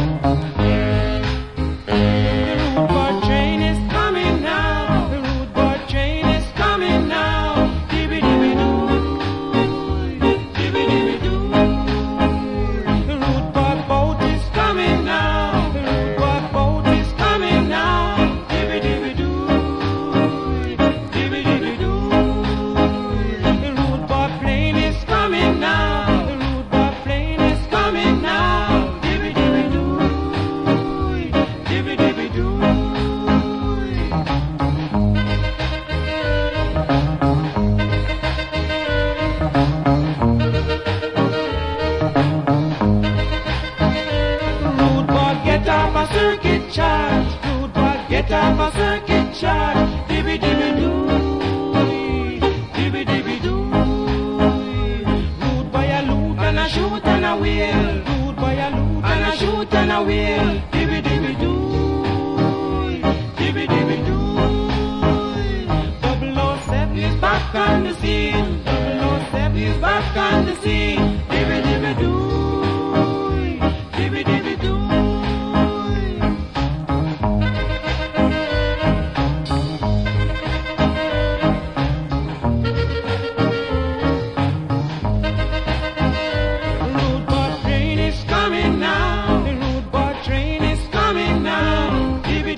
rude boy train is coming now. The rude boy train is coming now. Dibby dibby doo, dibby dibby doo. The rude boy boat is coming now. The rude boy boat is coming now. Dibby dibby doo, dibby dibby doo. The rude boy plane is coming now. The rude boy plane is coming now. Dibby dibby doo, dibby dibby doo. Rude boy get off a circuit charge. Rude boy get off a circuit charge. Dibby dibby doo, dibby dibby doo. Rude boy a loot and a shoot and a wheel. Rude boy a loot and a shoot and a wheel. Dibby dibby doo, dibby dibby doo. 007 is back on the scene. 007 is back on the scene.